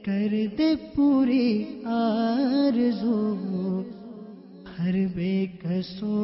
کر دے پوری آرزو ہر بے کسو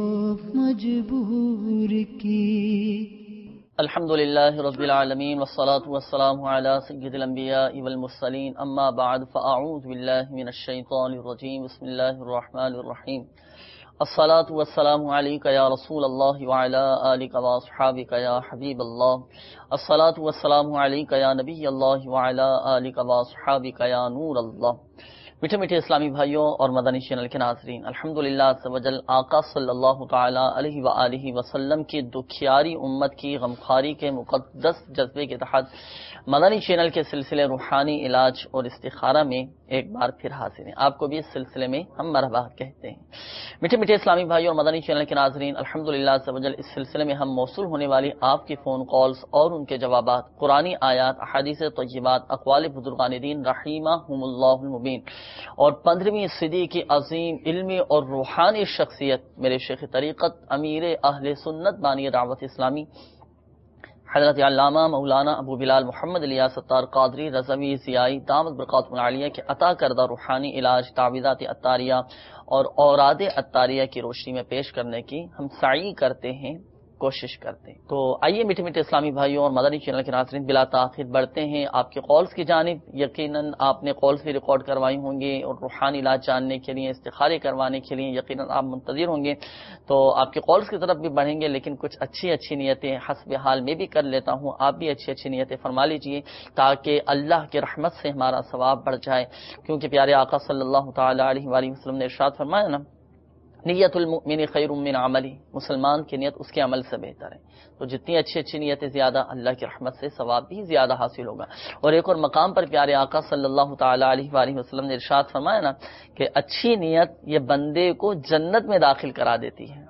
مجبور کی. الحمد للہ رب العالمین والصلاة والسلام علی سید الانبیاء والمرسلین اما بعد فاعوذ باللہ من الشیطان الرجیم بسم اللہ الرحمن الرحیم. الصلاة والسلام علیک یا رسول اللہ وعلی آلک واصحابک یا حبیب اللہ. الصلاة والسلام علیک یا نبی اللہ وعلی آلک واصحابک یا نور اللہ. میٹھے میٹھے اسلامی بھائیوں اور مدنی چینل کے ناظرین، الحمدللہ عز و جل آقا صلی اللہ تعالی علیہ وآلہ وسلم کی دکھیاری امت کی غمخواری کے مقدس جذبے کے تحت مدنی چینل کے سلسلے روحانی علاج اور استخارہ میں ایک بار پھر حاضر ہیں. آپ کو بھی اس سلسلے میں ہم مرحبا کہتے ہیں. میٹھے میٹھے اسلامی بھائیوں اور مدنی چینل کے ناظرین، الحمدللہ عز و جل اس سلسلے میں ہم موصول ہونے والی آپ کی فون کالز اور ان کے جوابات، قرآنی آیات، احادیث طیبات، اقوال بزرگان دین رحمہم اللہ المبین اور 15ویں صدی کی عظیم علمی اور روحانی شخصیت میرے شیخ طریقت امیر اہل سنت بانی دعوت اسلامی حضرت علامہ مولانا ابو بلال محمد الیاس ستار قادری رضوی ضیائی دامت برکاتہم العالیہ کے عطا کردہ روحانی علاج تعویذات عطاریہ اور اوراد عطاریہ کی روشنی میں پیش کرنے کی ہم سعی کرتے ہیں، کوشش کرتے ہیں. تو آئیے میٹھے میٹھے اسلامی بھائیوں اور مدنی چینل کے ناظرین بلا تاخیر بڑھتے ہیں آپ کے کالز کی جانب. یقیناً آپ نے کالز بھی ریکارڈ کروائی ہوں گے اور روحانی علاج جاننے کے لیے، استخارے کروانے کے لیے یقیناً آپ منتظر ہوں گے. تو آپ کے کالز کی طرف بھی بڑھیں گے، لیکن کچھ اچھی نیتیں حسب حال میں بھی کر لیتا ہوں. آپ بھی اچھی نیتیں فرما لیجئے تاکہ اللہ کی رحمت سے ہمارا ثواب بڑھ جائے، کیونکہ پیارے آقا صلی اللہ تعالی علیہ وآلہ وسلم نے ارشاد فرمایا نا، نیت المؤمن خیر من عملی، مسلمان کی نیت اس کے عمل سے بہتر ہے. تو جتنی اچھی نیتیں زیادہ، اللہ کی رحمت سے ثواب بھی زیادہ حاصل ہوگا. اور ایک اور مقام پر پیارے آقا صلی اللہ تعالی علیہ وآلہ وسلم نے ارشاد فرمایا نا کہ اچھی نیت یہ بندے کو جنت میں داخل کرا دیتی ہے.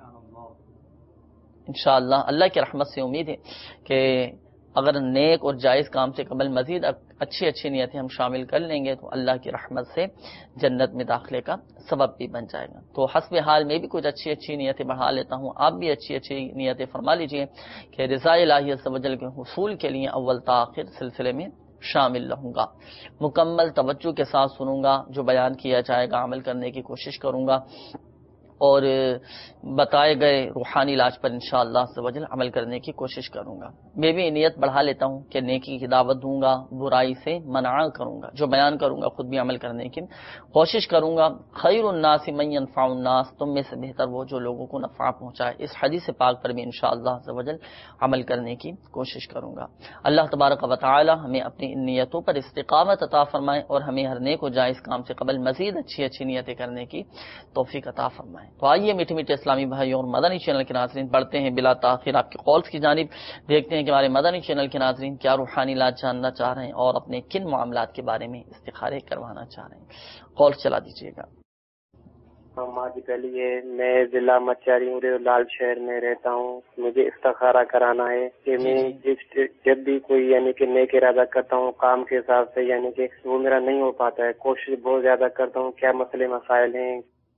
انشاءاللہ اللہ کی رحمت سے امید ہے کہ اگر نیک اور جائز کام سے قبل مزید اچھی نیتیں ہم شامل کر لیں گے تو اللہ کی رحمت سے جنت میں داخلے کا سبب بھی بن جائے گا. تو حسب حال میں بھی کچھ اچھی نیتیں بڑھا لیتا ہوں، آپ بھی اچھی نیتیں فرما لیجئے کہ رضا الہی عز و جل کے حصول کے لیے اول تا آخر سلسلے میں شامل رہوں گا. مکمل توجہ کے ساتھ سنوں گا، جو بیان کیا جائے گا عمل کرنے کی کوشش کروں گا اور بتائے گئے روحانی علاج پر انشاءاللہ عز و جل عمل کرنے کی کوشش کروں گا. میں بھی نیت بڑھا لیتا ہوں کہ نیکی کی دعوت دوں گا، برائی سے منع کروں گا، جو بیان کروں گا خود بھی عمل کرنے کی کوشش کروں گا. خیر الناس من ينفع الناس، تم میں سے بہتر وہ جو لوگوں کو نفع پہنچائے. اس حدیث پاک پر بھی انشاءاللہ عز و جل عمل کرنے کی کوشش کروں گا. اللہ تبارک و تعالی ہمیں اپنی ان نیتوں پر استقامت عطا فرمائے اور ہمیں ہر نیک و جائز کام سے قبل مزید اچھی نیتیں کرنے کی توفیق عطا فرمائے. تو آئیے میٹھے میٹھے اسلامی بھائیوں اور مدنی چینل کے ناظرین بڑھتے ہیں بلا تاخیر آپ کے کالز کی جانب. دیکھتے ہیں کہ ہمارے مدنی چینل کے ناظرین کیا روحانی علاج جاننا چاہ رہے ہیں اور اپنے کن معاملات کے بارے میں استخارے کروانا چاہ رہے ہیں. کال چلا دیجیے گا. جی پہلے یہ میں ضلع مچاری لال شہر میں رہتا ہوں. مجھے استخارہ کرانا ہے کہ میں جب بھی کوئی یعنی کہ نیک ارادہ کرتا ہوں کام کے حساب سے، یعنی کہ وہ میرا نہیں ہو پاتا ہے. کوشش بہت زیادہ کرتا ہوں. کیا مسئلے مسائل ہیں؟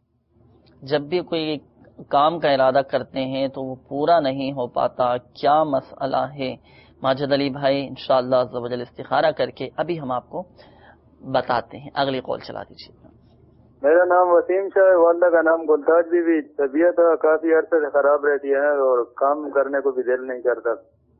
جب بھی کوئی کام کا ارادہ کرتے ہیں تو وہ پورا نہیں ہو پاتا، کیا مسئلہ ہے؟ ماجد علی بھائی انشاءاللہ عز و جل استخارہ کر کے ابھی ہم آپ کو بتاتے ہیں. اگلی کال چلا دیجیے. میرا نام وسیم شاہ ہے، والدہ کا نام گلتاج بی بی. طبیعت کافی عرصے سے خراب رہتی ہے اور کام کرنے کو بھی دل نہیں کرتا.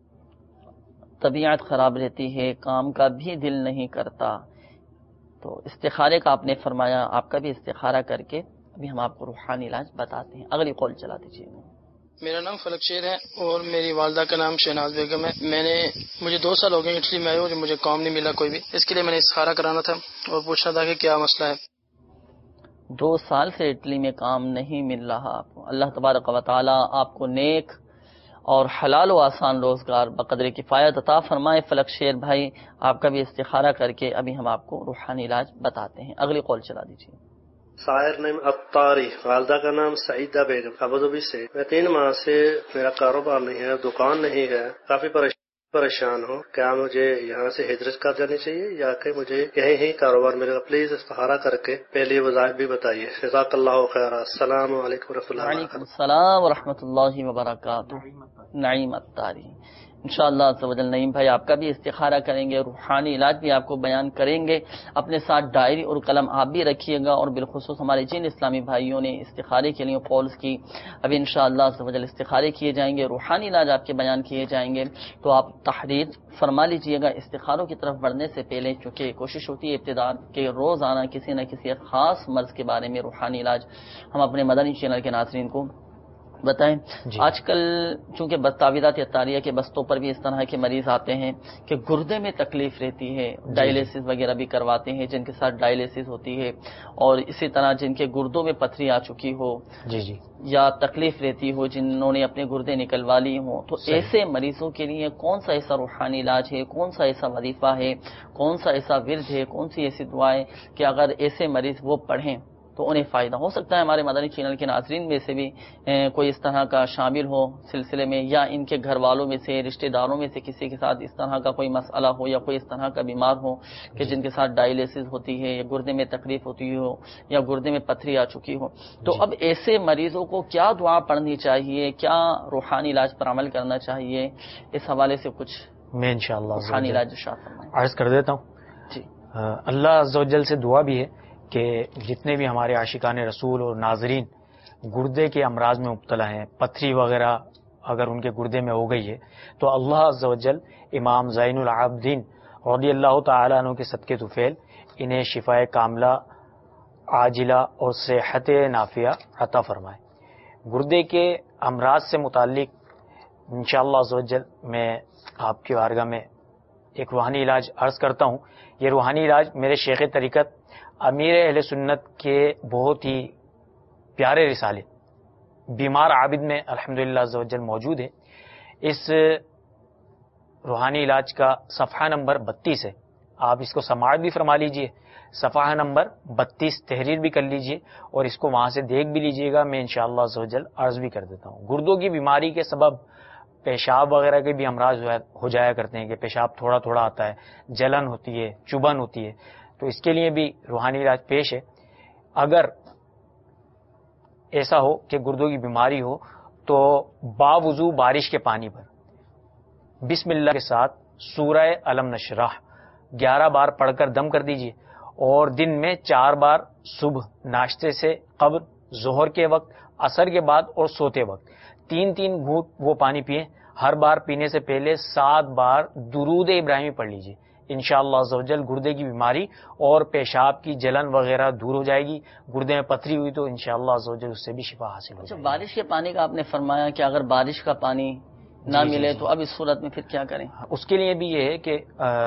طبیعت خراب رہتی ہے، کام کا بھی دل نہیں کرتا. تو استخارے کا آپ نے فرمایا، آپ کا بھی استخارہ کر کے ابھی ہم آپ کو روحانی علاج بتاتے ہیں. اگلی کال چلا دیجیے. میرا نام فلک شیر ہے اور میری والدہ کا نام شہناز بیگم ہے. مجھے 2 سال ہو گئے اٹلی میں آئے اور مجھے کام نہیں ملا کوئی بھی. اس کے لیے میں نے استخارہ کرانا تھا اور پوچھنا تھا کہ کیا مسئلہ ہے. 2 سال سے اٹلی میں کام نہیں مل رہا آپ کو. اللہ تبارک و تعالی آپ کو نیک اور حلال و آسان روزگار بقدر کفایت عطا فرمائے. فلک شیر بھائی آپ کا بھی استخارہ کر کے ابھی ہم آپ کو روحانی علاج بتاتے ہیں. اگلی کال چلا دیجیے. سائر نیم عطاری، والدہ کا نام سعیدہ بیگم، ابوظبی سے. میں 3 ماہ سے میرا کاروبار نہیں ہے، دکان نہیں ہے، کافی پریشان ہوں. کیا مجھے یہاں سے ہجرت کر جانی چاہیے یا کہ مجھے یہیں ہی کاروبار ملے گا؟ پلیز استخارہ کر کے پہلے وظائف بھی بتائیے. جزاک اللہ خیر. السلام علیکم ورحمۃ اللہ وبرکاتہ. وعلیکم السلام ورحمۃ اللہ وبرکاتہ. نعیم عطاری انشاءاللہ عز و جل نعیم بھائی آپ کا بھی استخارہ کریں گے، روحانی علاج بھی آپ کو بیان کریں گے. اپنے ساتھ ڈائری اور قلم آپ بھی رکھیے گا، اور بالخصوص ہمارے جن اسلامی بھائیوں نے استخارے کے لیے کالز کی، ابھی انشاءاللہ عز و جل استخارے کیے جائیں گے، روحانی علاج آپ کے بیان کیے جائیں گے. تو آپ تحریر فرما لیجئے گا استخاروں کی طرف بڑھنے سے پہلے، چونکہ کوشش ہوتی ہے ابتدا کہ روزانہ کسی نہ کسی خاص مرض کے بارے میں روحانی علاج ہم اپنے مدنی چینل کے ناظرین کو بتائیں. آج کل چونکہ تعویذات اطاریہ کے بستوں پر بھی اس طرح کے مریض آتے ہیں کہ گردے میں تکلیف رہتی ہے، ڈائلیسس وغیرہ بھی کرواتے ہیں جن کے ساتھ ڈائلیسس ہوتی ہے، اور اسی طرح جن کے گردوں میں پتھری آ چکی ہو یا تکلیف رہتی ہو، جنہوں نے اپنے گردے نکلوا لی ہوں، تو ایسے مریضوں کے لیے کون سا ایسا روحانی علاج ہے، کون سا ایسا وظیفہ ہے، کون سا ایسا ورد ہے، کون سی ایسی دعائیں کہ اگر ایسے مریض وہ پڑھیں تو انہیں فائدہ ہو سکتا ہے. ہمارے مدنی چینل کے ناظرین میں سے بھی کوئی اس طرح کا شامل ہو سلسلے میں، یا ان کے گھر والوں میں سے، رشتہ داروں میں سے کسی کے ساتھ اس طرح کا کوئی مسئلہ ہو، یا کوئی اس طرح کا بیمار ہو کہ جن کے ساتھ ڈائلیسس ہوتی ہے، یا گردے میں تکلیف ہوتی ہو، یا گردے میں پتھری آ چکی ہو، تو اب ایسے مریضوں کو کیا دعا پڑھنی چاہیے، کیا روحانی علاج پر عمل کرنا چاہیے، اس حوالے سے کچھ میں انشاءاللہ روحانی علاج عرض کر دیتا ہوں. جی، اللہ عز و جل سے دعا بھی ہے کہ جتنے بھی ہمارے عاشقان رسول اور ناظرین گردے کے امراض میں مبتلا ہیں، پتھری وغیرہ اگر ان کے گردے میں ہو گئی ہے، تو اللہ عز و جل امام زین العابدین رضی اللہ تعالیٰ عنہ کے صدقے طفیل انہیں شفائے کاملہ عاجلہ اور صحت نافیہ عطا فرمائے. گردے کے امراض سے متعلق انشاءاللہ عز و جل میں آپ کی بارگاہ میں ایک روحانی علاج عرض کرتا ہوں. یہ روحانی علاج میرے شیخ طریقت امیر اہل سنت کے بہت ہی پیارے رسالے بیمار عابد میں الحمدللہ عز و جل موجود ہے. اس روحانی علاج کا صفحہ نمبر 32 ہے، آپ اس کو سماعت بھی فرما لیجئے. صفحہ نمبر 32 تحریر بھی کر لیجئے اور اس کو وہاں سے دیکھ بھی لیجئے گا. میں انشاءاللہ عز و جل عرض بھی کر دیتا ہوں. گردوں کی بیماری کے سبب پیشاب وغیرہ کے بھی امراض ہو جایا کرتے ہیں کہ پیشاب تھوڑا تھوڑا آتا ہے، جلن ہوتی ہے، چبھن ہوتی ہے، تو اس کے لیے بھی روحانی علاج پیش ہے. اگر ایسا ہو کہ گردوں کی بیماری ہو تو باوضو بارش کے پانی پر بسم اللہ کے ساتھ سورہ علم نشرح 11 بار پڑھ کر دم کر دیجئے، اور دن میں 4 بار صبح ناشتے سے قبل، ظہر کے وقت، عصر کے بعد اور سوتے وقت 3 گھونٹ وہ پانی پئیں. ہر بار پینے سے پہلے 7 بار درود ابراہیمی پڑھ لیجئے. انشاءاللہ عز و جل گردے کی بیماری اور پیشاب کی جلن وغیرہ دور ہو جائے گی. گردے میں پتھری ہوئی تو انشاءاللہ عز و جل اس سے بھی شفا حاصل ہو جائے گی. بارش کے پانی کا آپ نے فرمایا کہ اگر بارش کا پانی نہ ملے تو اب اس صورت میں پھر کیا کریں؟ اس کے لیے بھی یہ ہے کہ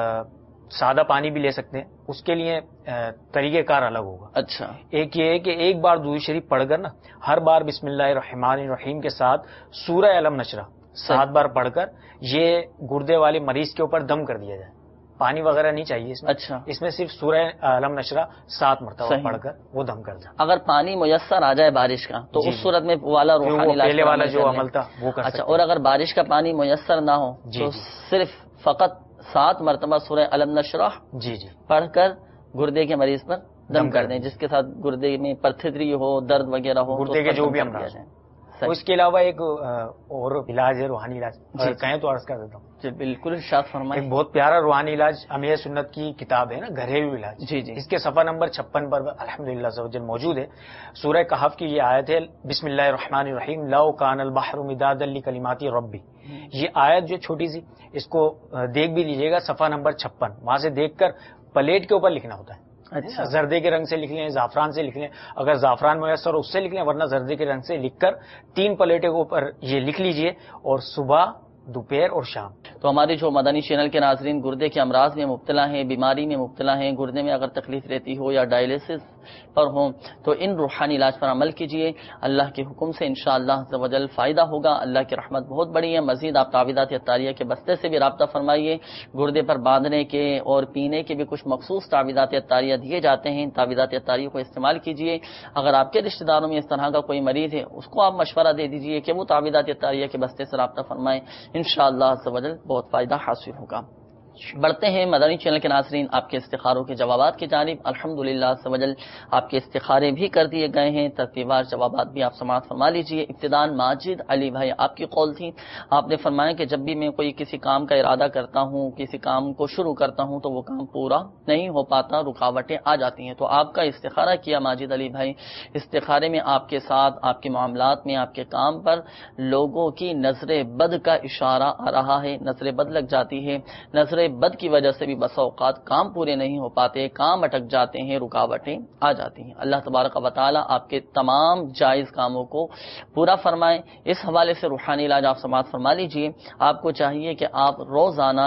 سادہ پانی بھی لے سکتے ہیں. اس کے لیے طریقہ کار الگ ہوگا. اچھا، ایک یہ ہے کہ ایک بار درود شریف پڑھ کر نا ہر بار بسم اللہ الرحمن الرحیم کے ساتھ سورہ علم نشرح 7 بار پڑھ کر یہ گردے والے مریض کے اوپر دم کر دیا جائے. پانی وغیرہ نہیں چاہیے اس میں. اچھا، اس میں صرف سورہ علم نشرح 7 مرتبہ پڑھ کر وہ دم کر دیں. اگر پانی میسر آ جائے بارش کا تو اس صورت میں والا روحانی علاج پہلے والا جو عمل تھا وہ کر سکتے. اچھا، اور اگر بارش کا پانی میسر نہ ہو تو صرف فقط 7 مرتبہ سورہ علم نشرح پڑھ کر گردے کے مریض پر دم کر دیں، جس کے ساتھ گردے میں پتھری ہو، درد وغیرہ ہو، گردے کے جو بھی امراض ہیں. اس کے علاوہ ایک اور علاج ہے روحانی علاج، کہیں تو عرض کر دیتا ہوں. جی بالکل، ارشاد فرمائیں. ایک بہت پیارا روحانی علاج امیر سنت کی کتاب ہے نا، گھریلو علاج. جی اس کے صفحہ نمبر 56 پر الحمدللہ عز و جل موجود ہے. سورہ کہف کی یہ آیت ہے، بسم اللہ الرحمن الرحیم لو کان البحر مدادا لکلمات ربی. یہ آیت جو چھوٹی سی، اس کو دیکھ بھی لیجئے گا. صفحہ نمبر 56 وہاں سے دیکھ کر پلیٹ کے اوپر لکھنا ہوتا ہے. اچھا، زردے کے رنگ سے لکھ لیں، زعفران سے لکھ لیں، اگر زعفران میسر اس سے لکھ لیں، ورنہ زردے کے رنگ سے لکھ کر 3 پلیٹوں کے اوپر یہ لکھ لیجئے، اور صبح، دوپہر اور شام. تو ہمارے جو مدنی چینل کے ناظرین گردے کے امراض میں مبتلا ہیں، بیماری میں مبتلا ہیں، گردے میں اگر تکلیف رہتی ہو یا ڈائلیسس پر ہوں، تو ان روحانی علاج پر عمل کیجئے. اللہ کے حکم سے انشاءاللہ عز و جل فائدہ ہوگا. اللہ کی رحمت بہت بڑی ہے. مزید آپ تعویذات اطاریہ کے بستے سے بھی رابطہ فرمائیے. گردے پر باندھنے کے اور پینے کے بھی کچھ مخصوص تعویذات اطاریہ دیے جاتے ہیں. تعویذات اطاریہ کو استعمال کیجئے. اگر آپ کے رشتہ داروں میں اس طرح کا کوئی مریض ہے، اس کو آپ مشورہ دے دیجئے کہ وہ تعویذات اطاریہ کے بستے سے رابطہ فرمائیں. انشاءاللہ عز و جل بہت فائدہ حاصل ہوگا. بڑھتے ہیں مدنی چینل کے ناظرین آپ کے استخاروں کے جوابات کی جانب۔ الحمدللہ سوجل آپ کے استخارے بھی کر دیے گئے ہیں، ترتیبوار جوابات بھی آپ سماعت فرما لیجئے۔ ابتداءً ماجد علی بھائی آپ کی قول تھی، آپ نے فرمایا کہ جب بھی میں کوئی کسی کام کا ارادہ کرتا ہوں، کسی کام کو شروع کرتا ہوں تو وہ کام پورا نہیں ہو پاتا، رکاوٹیں آ جاتی ہیں۔ تو آپ کا استخارہ کیا ماجد علی بھائی، استخارے میں آپ کے ساتھ، آپ کے معاملات میں، آپ کے کام پر لوگوں کی نظر بد کا اشارہ آ رہا ہے، نظر بد لگ جاتی ہے، نظر بد کی وجہ سے بھی بسا اوقات کام پورے نہیں ہو پاتے، کام اٹک جاتے ہیں، رکاوٹیں آ جاتی ہیں۔ اللہ تبارک و تعالی آپ کے تمام جائز کاموں کو پورا فرمائے۔ اس حوالے سے روحانی علاج آپ سماعت فرما لیجئے۔ آپ کو چاہیے کہ آپ روزانہ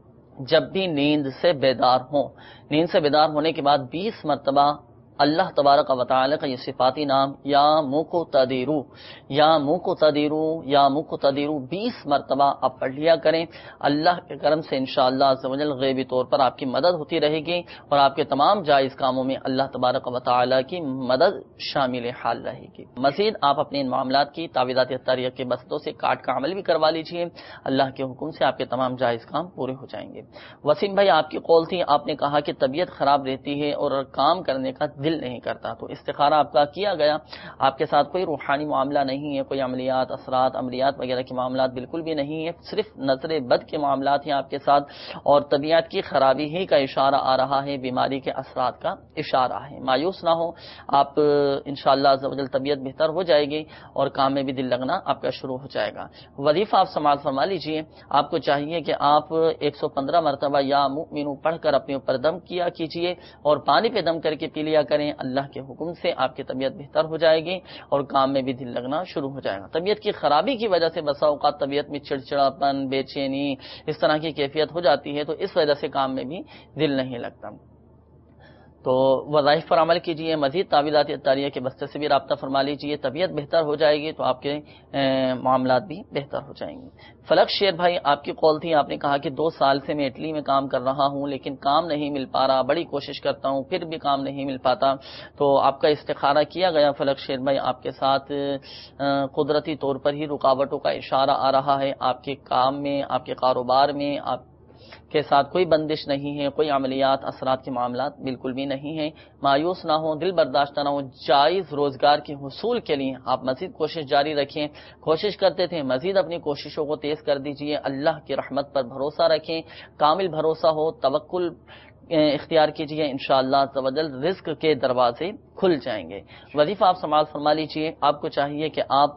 جب بھی نیند سے بیدار ہوں، نیند سے بیدار ہونے کے بعد 20 مرتبہ اللہ تبارک و تعالی کا یہ صفاتی نام یا مقتدرو یا مقتدرو یا مقتدرو 20 مرتبہ آپ پڑھ لیا کریں۔ اللہ کے کرم سے انشاءاللہ عز و جل غیبی طور پر آپ کی مدد ہوتی رہے گی اور آپ کے تمام جائز کاموں میں اللہ تبارک و تعالی کی مدد شامل حال رہے گی۔ مزید آپ اپنے ان معاملات کی تعویذات اطاریہ کے بستوں سے کاٹ کا عمل بھی کروا لیجئے، اللہ کے حکم سے آپ کے تمام جائز کام پورے ہو جائیں گے۔ وسیم بھائی آپ کی قول تھی، آپ نے کہا کہ طبیعت خراب رہتی ہے اور کام کرنے کا دل نہیں کرتا، تو استخارہ آپ کا کیا گیا، آپ کے ساتھ کوئی روحانی معاملہ نہیں ہے، کوئی عملیات، اثرات، عملیات وغیرہ کے معاملات بالکل بھی نہیں ہے، صرف نظر بد کے معاملات ہیں آپ کے ساتھ اور طبیعت کی خرابی ہی کا اشارہ آ رہا ہے، بیماری کے اثرات کا اشارہ ہے۔ مایوس نہ ہو، آپ انشاءاللہ عز و جل طبیعت بہتر ہو جائے گی اور کام میں بھی دل لگنا آپ کا شروع ہو جائے گا۔ وظیفہ آپ سماعت فرما لیجئے، آپ کو چاہیے کہ آپ 115 مرتبہ یا مؤمنو پڑھ کر اپنے اوپر دم کیا کیجئے اور پانی پہ دم کر کے پی لیا کریں، اللہ کے حکم سے آپ کی طبیعت بہتر ہو جائے گی اور کام میں بھی دل لگنا شروع ہو جائے گا۔ طبیعت کی خرابی کی وجہ سے بسا اوقات طبیعت میں چڑچڑاپن، بے چینی، اس طرح کی کیفیت ہو جاتی ہے، تو اس وجہ سے کام میں بھی دل نہیں لگتا۔ تو وظائف پر عمل کیجئے، مزید تعویذات اطاریہ کے بستے سے بھی رابطہ فرما لیجئے، طبیعت بہتر ہو جائے گی تو آپ کے معاملات بھی بہتر ہو جائیں گے۔ فلک شیر بھائی آپ کی قول تھی، آپ نے کہا کہ 2 سال سے میں اٹلی میں کام کر رہا ہوں لیکن کام نہیں مل پا رہا، بڑی کوشش کرتا ہوں پھر بھی کام نہیں مل پاتا، تو آپ کا استخارہ کیا گیا فلک شیر بھائی، آپ کے ساتھ قدرتی طور پر ہی رکاوٹوں کا اشارہ آ رہا ہے، آپ کے کام میں، آپ کے کاروبار میں، آپ کے ساتھ کوئی بندش نہیں ہے، کوئی عملیات، اثرات کے معاملات بالکل بھی نہیں ہیں۔ مایوس نہ ہوں، دل برداشتہ نہ ہوں، جائز روزگار کے حصول کے لیے آپ مزید کوشش جاری رکھیں، کوشش کرتے تھے مزید اپنی کوششوں کو تیز کر دیجئے، اللہ کی رحمت پر بھروسہ رکھیں، کامل بھروسہ ہو، توکل اختیار کیجئے، انشاءاللہ عز و جل رزق کے دروازے کھل جائیں گے۔ وظیفہ آپ سماعت فرما لیجئے، آپ کو چاہیے کہ آپ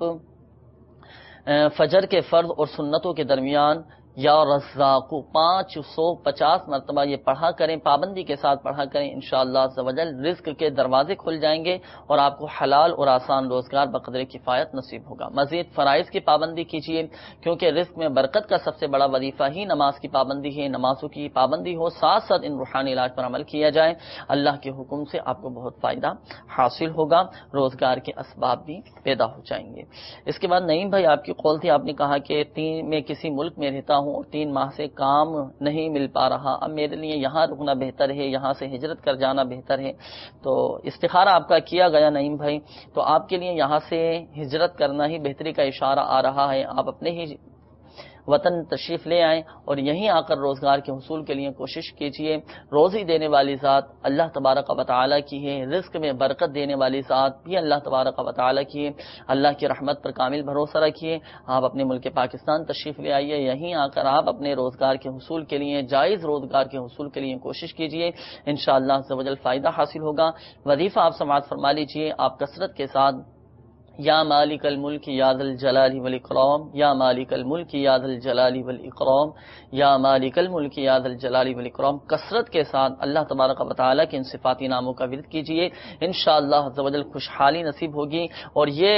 فجر کے فرض اور سنتوں کے درمیان یا رزاق 550 مرتبہ یہ پڑھا کریں، پابندی کے ساتھ پڑھا کریں، انشاءاللہ عز و جل رزق کے دروازے کھل جائیں گے اور آپ کو حلال اور آسان روزگار بقدر کفایت نصیب ہوگا۔ مزید فرائض کی پابندی کیجیے کیونکہ رزق میں برکت کا سب سے بڑا وظیفہ ہی نماز کی پابندی ہے، نمازوں کی پابندی ہو، ساتھ ساتھ ان روحانی علاج پر عمل کیا جائے، اللہ کے حکم سے آپ کو بہت فائدہ حاصل ہوگا، روزگار کے اسباب بھی پیدا ہو جائیں گے۔ اس کے بعد نعیم بھائی آپ کی قول تھی، آپ نے کہا کہ میں کسی ملک میں رہتا ہوں اور 3 ماہ سے کام نہیں مل پا رہا، اب میرے لیے یہاں رکنا بہتر ہے، یہاں سے ہجرت کر جانا بہتر ہے، تو استخارہ آپ کا کیا گیا نعیم بھائی، تو آپ کے لیے یہاں سے ہجرت کرنا ہی بہتری کا اشارہ آ رہا ہے، آپ اپنے ہی وطن تشریف لے آئیں اور یہیں آ کر روزگار کے حصول کے لیے کوشش کیجیے۔ روزی دینے والی ذات اللہ تبارک و تعالی کی ہے، رزق میں برکت دینے والی ذات بھی اللہ تبارک و تعالی کی ہے، اللہ کی رحمت پر کامل بھروسہ رکھیے، آپ اپنے ملک پاکستان تشریف لے آئیے، یہیں آ کر آپ اپنے روزگار کے حصول کے لیے، جائز روزگار کے حصول کے لیے کوشش کیجیے، انشاءاللہ عز و جل فائدہ حاصل ہوگا۔ وظیفہ آپ سماعت فرما لیجیے، آپ کثرت کے ساتھ یا مالک الملک یا ذا الجلال والاکرام، یا مالک الملک یا ذا الجلال والاکرام، یا مالک الملک یا ذا الجلال والاکرام کثرت کے ساتھ اللہ تبارک و تعالی کے ان صفاتی ناموں کا ورد کیجیے، انشاءاللہ عز و جل خوشحالی نصیب ہوگی، اور یہ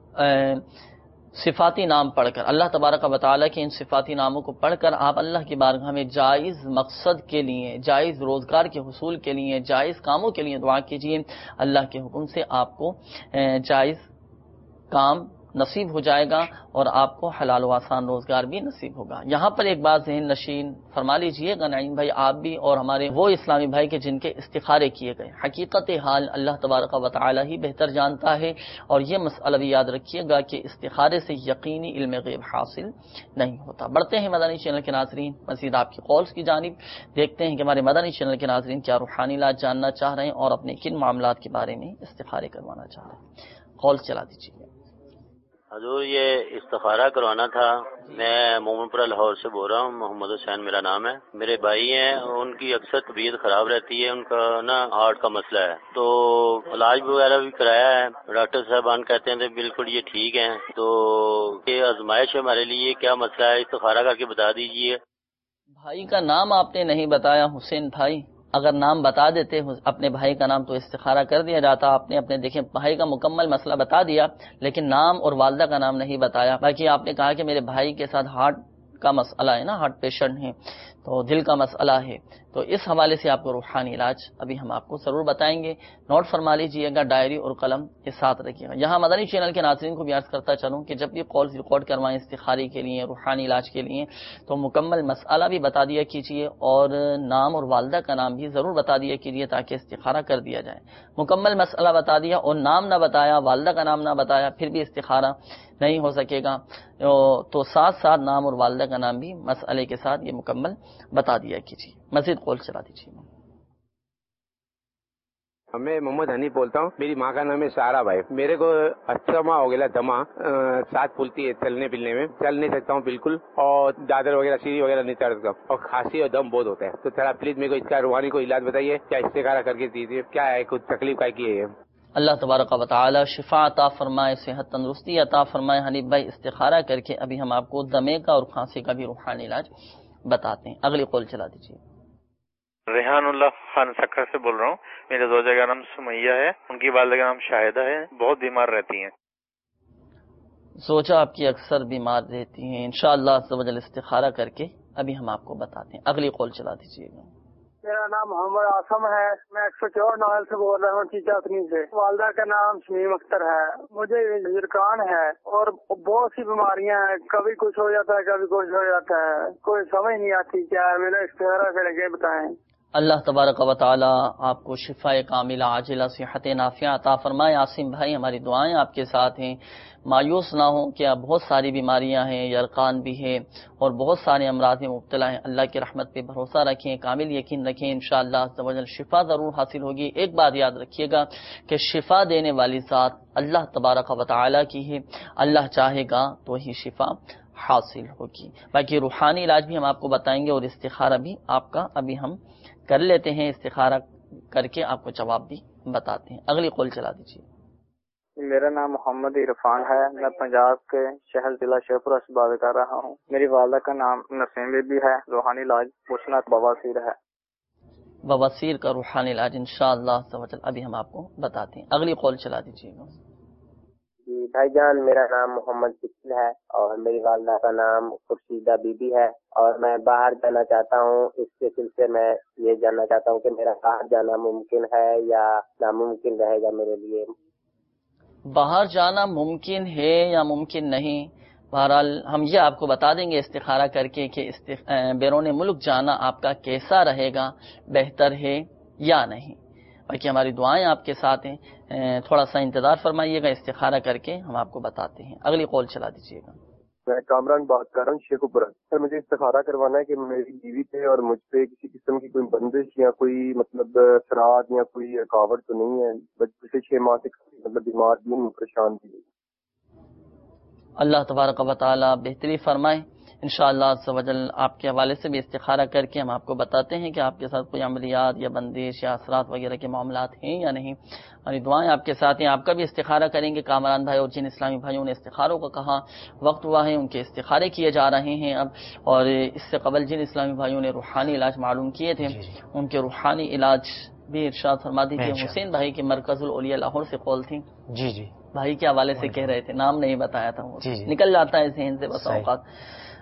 صفاتی نام پڑھ کر، اللہ تبارک و تعالی کے ان صفاتی ناموں کو پڑھ کر آپ اللہ کی بارگاہ میں جائز مقصد کے لیے، جائز روزگار کے حصول کے لیے، جائز کاموں کے لیے دعا کیجیے، اللہ کے حکم سے آپ کو جائز کام نصیب ہو جائے گا اور آپ کو حلال و آسان روزگار بھی نصیب ہوگا۔ یہاں پر ایک بات ذہن نشین فرما لیجئے گا نعیم بھائی، آپ بھی اور ہمارے وہ اسلامی بھائی کے جن کے استخارے کیے گئے، حقیقت حال اللہ تبارک و تعالی ہی بہتر جانتا ہے، اور یہ مسئلہ بھی یاد رکھیے گا کہ استخارے سے یقینی علم غیب حاصل نہیں ہوتا۔ بڑھتے ہیں مدنی چینل کے ناظرین مزید آپ کی کالز کی جانب، دیکھتے ہیں کہ ہمارے مدنی چینل کے ناظرین کیا روحانی علاج جاننا چاہ رہے ہیں اور اپنے کن معاملات کے بارے میں استخارے کروانا چاہ رہے ہیں۔ کال چلا دیجیے۔ حضور یہ استخارہ کروانا تھا، میں مومن پورہ لاہور سے بول رہا ہوں، محمد حسین میرا نام ہے۔ میرے بھائی ہیں، ان کی اکثر طبیعت خراب رہتی ہے، ان کا نا ہارٹ کا مسئلہ ہے، تو علاج وغیرہ بھی کرایا ہے، ڈاکٹر صاحبان کہتے ہیں بالکل یہ ٹھیک ہیں، تو یہ آزمائش ہے ہمارے لیے، کیا مسئلہ ہے استخارہ کر کے بتا دیجیے۔ بھائی کا نام آپ نے نہیں بتایا حسین بھائی، اگر نام بتا دیتے اپنے بھائی کا نام تو استخارہ کر دیا جاتا۔ آپ نے اپنے دیکھیں بھائی کا مکمل مسئلہ بتا دیا، لیکن نام اور والدہ کا نام نہیں بتایا۔ باقی آپ نے کہا کہ میرے بھائی کے ساتھ ہارٹ کا مسئلہ ہے نا، ہارٹ پیشنٹ ہیں، تو دل کا مسئلہ ہے، تو اس حوالے سے آپ کو روحانی علاج ابھی ہم آپ کو ضرور بتائیں گے۔ نوٹ فرما لیجئے گا، ڈائری اور قلم کے ساتھ رکھیے گا۔ یہاں مدنی چینل کے ناظرین کو بھی عرض کرتا چلوں کہ جب بھی کالز ریکارڈ کروائیں استخاری کے لیے، روحانی علاج کے لیے، تو مکمل مسئلہ بھی بتا دیا کیجیے اور نام اور والدہ کا نام بھی ضرور بتا دیا کیجیے تاکہ استخارہ کر دیا جائے۔ مکمل مسئلہ بتا دیا اور نام نہ بتایا، والدہ کا نام نہ بتایا، پھر بھی استخارہ نہیں ہو سکے گا، تو ساتھ ساتھ نام اور والدہ کا نام بھی مسئلے کے ساتھ یہ مکمل بتا دیا کیجیے۔ مزید کال چلا دیجیے۔ میں محمد حنیف بولتا ہوں، میری ماں کا نام ہے سارا بھائی۔ میرے کو استھما ہو گیا، دما ساتھ پھولتی ہے چلنے پلنے میں، چل نہیں سکتا ہوں بالکل، اور دادر وغیرہ سیڑھی وغیرہ نہیں چڑھ سکتا، اور کھانسی اور دم بہت ہوتا ہے، تو تھوڑا پلیز میرے کو اس کا روحانی کو علاج بتائیے، کیا استخارہ کر کے دیجیے، کیا ہے کچھ تکلیف کا کی ہے۔ اللہ تبارک و تعالی شفا عطا فرمائے، صحت تندرستی عطا فرمائے۔ حنیف بھائی استخارہ کر کے ابھی ہم آپ کو دمے کا اور کھانسی کا بھی روحانی علاج بتاتے ہیں۔ اگلی کال چلا دیجیے۔ ریحان اللہ خان سکر سے بول رہا ہوں، میرے زوجہ کا نام سمیہ ہے، ان کی والدہ کا نام شاہدہ ہے، بہت بیمار رہتی ہیں۔ زوجہ آپ کی اکثر بیمار رہتی ہیں، انشاءاللہ عز و جل استخارہ کر کے ابھی ہم آپ کو بتاتے ہیں۔ اگلی کال چلا دیجیے گا۔ میرا نام محمد آسم ہے، میں 104 نوائل سے بول رہا ہوں، چیچاکنی سے۔ والدہ کا نام شمیم اختر ہے، مجھے زرکان ہے اور بہت سی بیماریاں ہیں، کبھی کچھ ہو جاتا ہے کبھی کچھ ہو جاتا ہے، کوئی سمجھ نہیں آتی کیا ہے، میرا استخارہ کر کے بتائیں۔ اللہ تبارک و تعالی آپ کو شفاء کاملہ عاجلہ صحت نافعہ عطا فرمائے۔ عاصم بھائی ہماری دعائیں آپ کے ساتھ ہیں، مایوس نہ ہوں، کہ بہت ساری بیماریاں ہیں، یرقان بھی ہے اور بہت سارے امراض میں مبتلا ہیں۔ اللہ کی رحمت پہ بھروسہ رکھیں، کامل یقین رکھیں، انشاءاللہ عز و جل شفا ضرور حاصل ہوگی۔ ایک بات یاد رکھیے گا کہ شفا دینے والی ذات اللہ تبارک و تعالی کی ہے، اللہ چاہے گا تو ہی شفا حاصل ہوگی۔ باقی روحانی علاج بھی ہم آپ کو بتائیں گے اور استخارہ بھی آپ کا ابھی ہم کر لیتے ہیں، استخارہ کر کے آپ کو جواب بھی بتاتے ہیں۔ اگلی کال چلا دیجیے۔ میرا نام محمد عرفان ہے، میں پنجاب کے شہر ضلع شیخپورہ سے بات کر رہا ہوں۔ میری والدہ کا نام نسیم بی بی ہے، روحانی علاج پوچھنا بواسیر ہے۔ بواسیر کا روحانی علاج انشاءاللہ عز و جل ابھی ہم آپ کو بتاتے ہیں۔ اگلی کال چلا دیجیے گا۔ جی بھائی جان، میرا نام محمد فکر ہے اور میری والدہ کا نام خورشیدہ بی بی ہے، اور میں باہر جانا چاہتا ہوں۔ اس کے سلسلے میں یہ جاننا چاہتا ہوں کہ میرا باہر جانا ممکن ہے یا ناممکن رہے گا میرے لیے۔ باہر جانا ممکن ہے یا ممکن نہیں، بہرحال ہم یہ آپ کو بتا دیں گے استخارہ کر کے کہ بیرون ملک جانا آپ کا کیسا رہے گا، بہتر ہے یا نہیں۔ باقی ہماری دعائیں آپ کے ساتھ ہیں، تھوڑا سا انتظار فرمائیے گا، استخارہ کر کے ہم آپ کو بتاتے ہیں۔ اگلی کال چلا دیجیے گا۔ میں کامران بات کر رہا ہوں شیخوپورہ سر، مجھے استخارہ کروانا ہے کہ میری بیوی پہ اور مجھ پہ کسی قسم کی کوئی بندش یا کوئی مطلب سراغ یا کوئی رکاوٹ تو نہیں ہے، پچھلے 6 ماہ سے مطلب بیمار بھی ہوں، پریشان بھی ہوں۔ اللہ تبارک و تعالی بہتری فرمائے۔ انشاءاللہ عز و جل آپ کے حوالے سے بھی استخارہ کر کے ہم آپ کو بتاتے ہیں کہ آپ کے ساتھ کوئی عملیات یا بندش یا اثرات وغیرہ کے معاملات ہیں یا نہیں۔ ہماری دعائیں آپ کے ساتھ ہیں، آپ کا بھی استخارہ کریں گے۔ کامران بھائی اور جن اسلامی بھائیوں نے استخاروں کو کہا وقت ہوا ہے، ان کے استخارے کیے جا رہے ہیں اب، اور اس سے قبل جن اسلامی بھائیوں نے روحانی علاج معلوم کیے تھے ان کے روحانی علاج بھی ارشاد فرما دیجیے۔ حسین بھائی کی مرکز الاولیاء لاہور سے کال تھی، جی جی بھائی کے حوالے سے کہہ رہے تھے، نام نہیں بتایا تھا، نکل جاتا ہے ذہن سے بس اوقات۔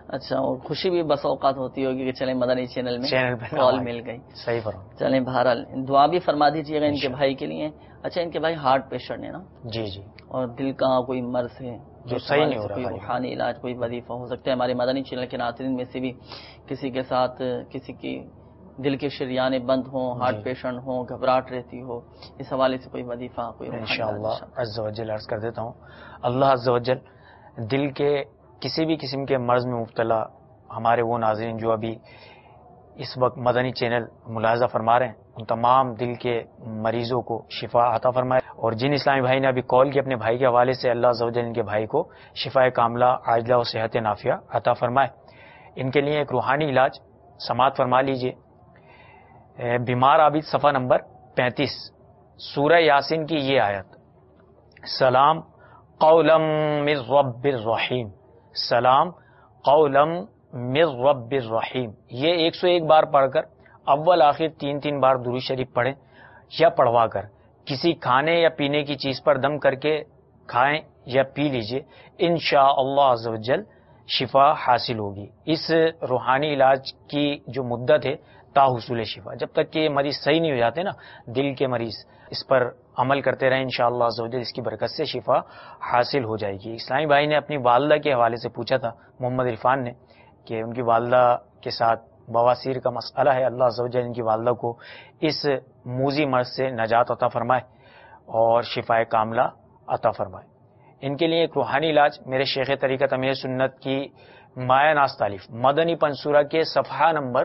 اچھا، اور خوشی بھی بس اوقات ہوتی ہوگی کہ چلیں مدنی چینل میں کال مل گئی. صحیح فرمایا. چلیں بہرحال دعا بھی فرما دیجیے گا ان کے بھائی کے لیے. اچھا، ان کے بھائی ہارٹ پیشنٹ ہے نا؟ جی جی. اور دل کا کوئی مرض ہے جو صحیح نہیں ہو رہا، کوئی روحانی علاج، کوئی وظیفہ ہو سکتا ہے. ہمارے مدنی چینل کے ناظرین میں سے بھی کسی کے ساتھ کسی کی دل کے شریانے بند ہوں، ہارٹ پیشنٹ ہوں، گھبراہٹ رہتی ہو، اس حوالے سے کوئی وظیفہ، کوئی انشاءاللہ عز و جل عرض کر دیتا ہوں. اللہ عز و جل دل کے کسی بھی قسم کے مرض میں مبتلا ہمارے وہ ناظرین جو ابھی اس وقت مدنی چینل ملاحظہ فرما رہے ہیں، ان تمام دل کے مریضوں کو شفا عطا فرمائے. اور جن اسلامی بھائی نے ابھی کال کی اپنے بھائی کے حوالے سے، اللہ عز و جل ان کے بھائی کو شفا کاملہ عاجلہ و صحت نافیہ عطا فرمائے. ان کے لیے ایک روحانی علاج سماعت فرما لیجئے. بیمار عابد صفحہ نمبر 35 سورہ یاسین کی یہ آیت، سلام قولا من رب الرحیم، سلام قولا من رب الرحیم، یہ 101 بار پڑھ کر اول آخر 3 بار درود شریف پڑھیں یا پڑھوا کر کسی کھانے یا پینے کی چیز پر دم کر کے کھائیں یا پی لیجئے. انشاءاللہ عز و جل شفا حاصل ہوگی. اس روحانی علاج کی جو مدت ہے تا حصول شفا، جب تک کہ مریض صحیح نہیں ہو جاتے نا دل کے مریض، اس پر عمل کرتے رہیں انشاءاللہ عز و جل اس کی برکت سے شفا حاصل ہو جائے گی. اسلامی بھائی نے اپنی والدہ کے حوالے سے پوچھا تھا، محمد عرفان نے، کہ ان کی والدہ کے ساتھ بواسیر کا مسئلہ ہے. اللہ عز و جل ان کی والدہ کو اس موذی مرض سے نجات عطا فرمائے اور شفا کاملہ عطا فرمائے. ان کے لیے ایک روحانی علاج میرے شیخ طریقت امیر سنت کی مایہ ناز تالیف مدنی پنصورہ کے صفحہ نمبر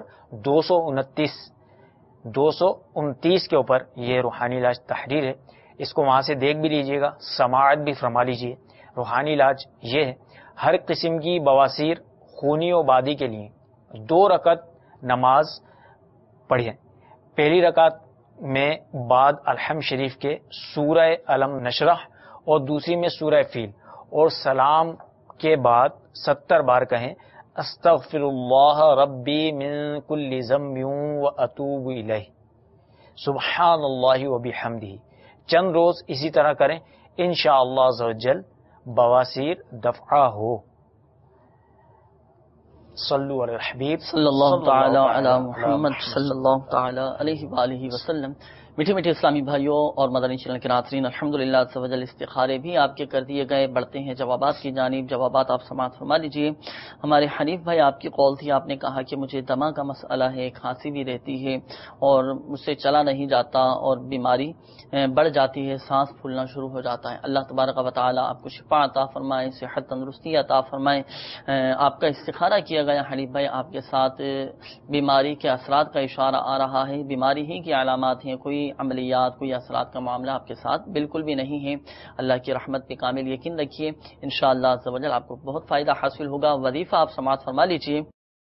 229 کے اوپر یہ روحانی علاج تحریر ہے. اس کو وہاں سے دیکھ بھی لیجئے گا، سماعت بھی فرما لیجئے. روحانی علاج یہ ہے، ہر قسم کی بواسیر، خونی و بادی کے لیے 2 رکعت نماز پڑھیں. پہلی رکعت میں بعد الحمد شریف کے سورہ علم نشرح اور دوسری میں سورہ فیل، اور سلام کے بعد 70 بار کہیں استغفر اللہ ربی من کل ذنب واتوب الیہ، سبحان اللہ وبحمدہ. چند روز اسی طرح کریں، انشاءاللہ عز و جل بواسیر دفعہ ہو. صلو علی الحبیب صلی اللہ تعالی علی محمد صلی اللہ تعالی علیہ وآلہ وسلم. میٹھے میٹھے اسلامی بھائیوں اور مدنی چینل کے ناظرین، الحمدللہ عز و جل استخارے بھی آپ کے کر دیے گئے. بڑھتے ہیں جوابات کی جانب. جوابات آپ سماعت فرما لیجئے. ہمارے حنیف بھائی آپ کی قول تھی، آپ نے کہا کہ مجھے دمہ کا مسئلہ ہے، کھانسی بھی رہتی ہے اور مجھ سے چلا نہیں جاتا اور بیماری بڑھ جاتی ہے، سانس پھولنا شروع ہو جاتا ہے. اللہ تبارک و تعالی آپ کو شفا عطا فرمائے، صحت تندرستی عطا فرمائے. آپ کا استخارہ کیا گیا حنیف بھائی، آپ کے ساتھ بیماری کے اثرات کا اشارہ آ رہا ہے. بیماری ہی کی علامات ہیں، کوئی عملیات، کوئی اثرات کا معاملہ آپ کے ساتھ بالکل بھی نہیں ہے. اللہ کی رحمت پہ کامل یقین رکھیے، انشاءاللہ عز و جل آپ کو بہت فائدہ حاصل ہوگا. وظیفہ آپ سماعت فرما لیجیے.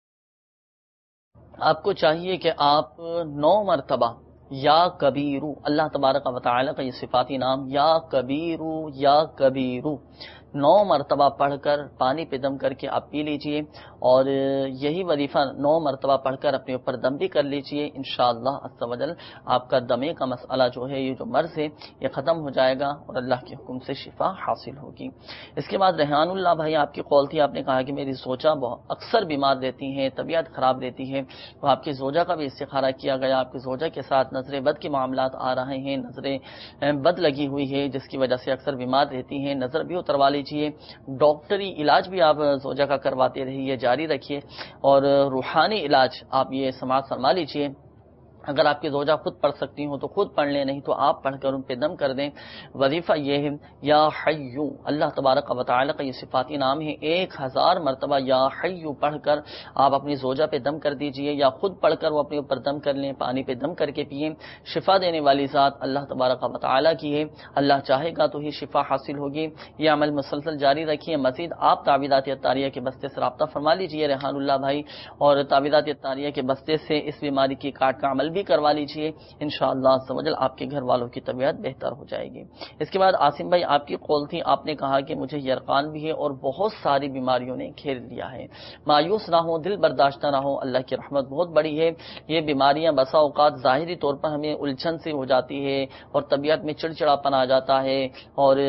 آپ کو چاہیے کہ آپ 9 مرتبہ یا کبیرو، اللہ تبارک و تعالی کا یہ صفاتی نام یا کبیرو یا کبیرو 9 مرتبہ پڑھ کر پانی پہ دم کر کے آپ پی لیجئے، اور یہی وظیفہ 9 مرتبہ پڑھ کر اپنے اوپر دم بھی کر لیجئے. انشاءاللہ عز و جل آپ کا دمے کا مسئلہ جو ہے، یہ جو مرض ہے، یہ ختم ہو جائے گا اور اللہ کے حکم سے شفا حاصل ہوگی. اس کے بعد ریحان اللہ بھائی آپ کی قول تھی، آپ نے کہا کہ میری زوجہ اکثر بیمار رہتی ہیں، طبیعت خراب رہتی ہے. تو آپ کی زوجہ کا بھی استخارہ کیا گیا. آپ کی زوجہ کے ساتھ نظر بد کے معاملات آ رہے ہیں، نظر بد لگی ہوئی ہے جس کی وجہ سے اکثر بیمار رہتی ہیں. نظر بھی اتروا لیجیے. ڈاکٹری علاج بھی آپ زوجہ کا کرواتے رہیے، جاری رکھیے، اور روحانی علاج آپ یہ سماعت فرما لیجیے. اگر آپ کی زوجہ خود پڑھ سکتی ہوں تو خود پڑھ لیں، نہیں تو آپ پڑھ کر ان پہ دم کر دیں. وظیفہ یہ ہے یا حیو، اللہ تبارک و تعالی کا یہ صفاتی نام ہے. 1000 مرتبہ یا حیو پڑھ کر آپ اپنی زوجہ پہ دم کر دیجئے، یا خود پڑھ کر وہ اپنے اوپر دم کر لیں، پانی پہ دم کر کے پئیں. شفا دینے والی ذات اللہ تبارک و تعالی کی ہے، اللہ چاہے گا تو ہی شفا حاصل ہوگی. یہ عمل مسلسل جاری رکھیے. مزید آپ تعویذات اطاریہ کے بستے سے رابطہ فرما لیجئے ریحان اللہ بھائی، اور تعویذات اطاریہ کے بستے سے اس بیماری کی کاٹ کا عمل بھی کروا لیجئے. انشاءاللہ عز و جل آپ کے گھر والوں کی طبیعت بہتر ہو جائے گی. اس کے بعد عاصم بھائی آپ کی قول تھی، آپ نے کہا کہ مجھے یرقان بھی ہے اور بہت ساری بیماریوں نے گھیر لیا ہے. مایوس نہ ہو، دل برداشتہ نہ ہو، اللہ کی رحمت بہت بڑی ہے. یہ بیماریاں بسا اوقات ظاہری طور پر ہمیں الجھن سے ہو جاتی ہے اور طبیعت میں چڑچڑاپن آ جاتا ہے اور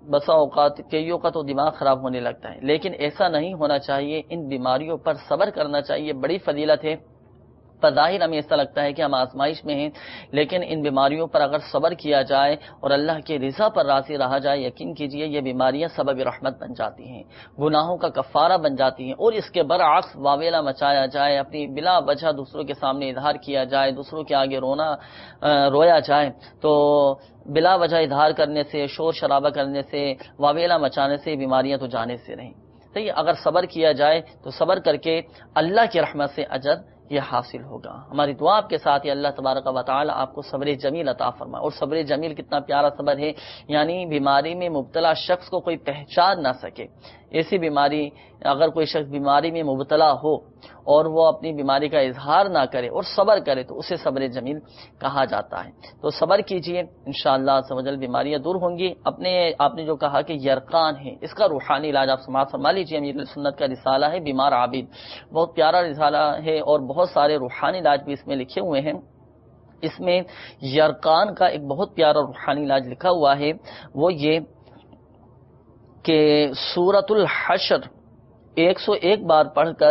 بسا اوقات کئیوں کا تو دماغ خراب ہونے لگتا ہے، لیکن ایسا نہیں ہونا چاہیے. ان بیماریوں پر صبر کرنا چاہیے، بڑی فضیلت ہے. بظاہر ہمیں ایسا لگتا ہے کہ ہم آزمائش میں ہیں، لیکن ان بیماریوں پر اگر صبر کیا جائے اور اللہ کی رضا پر راضی رہا جائے، یقین کیجئے یہ بیماریاں سبب رحمت بن جاتی ہیں، گناہوں کا کفارہ بن جاتی ہیں. اور اس کے برعکس واویلا مچایا جائے، اپنی بلا وجہ دوسروں کے سامنے اظہار کیا جائے، دوسروں کے آگے رویا جائے، تو بلا وجہ اظہار کرنے سے، شور شرابہ کرنے سے، واویلا مچانے سے بیماریاں تو جانے سے رہیں. صحیح، اگر صبر کیا جائے تو صبر کر کے اللہ کی رحمت سے اجر یہ حاصل ہوگا. ہماری دعا آپ کے ساتھ ہے اللہ تبارک و تعالی آپ کو صبر جمیل عطا فرمائے. اور صبر جمیل کتنا پیارا صبر ہے، یعنی بیماری میں مبتلا شخص کو کوئی پہچان نہ سکے. ایسی بیماری، اگر کوئی شخص بیماری میں مبتلا ہو اور وہ اپنی بیماری کا اظہار نہ کرے اور صبر کرے تو اسے صبر جمیل کہا جاتا ہے. تو صبر کیجئے، انشاءاللہ عز و جل بیماریاں دور ہوں گی. آپ نے جو کہا کہ یرقان ہے، اس کا روحانی علاج آپ سماعت فرما لیجئے. امیر سنت کا رسالہ ہے بیمار عابد، بہت پیارا رسالہ ہے اور بہت سارے روحانی علاج بھی اس میں لکھے ہوئے ہیں. اس میں یرقان کا ایک بہت پیارا روحانی علاج لکھا ہوا ہے، وہ یہ کہ سورۃ الحشر 101 بار پڑھ کر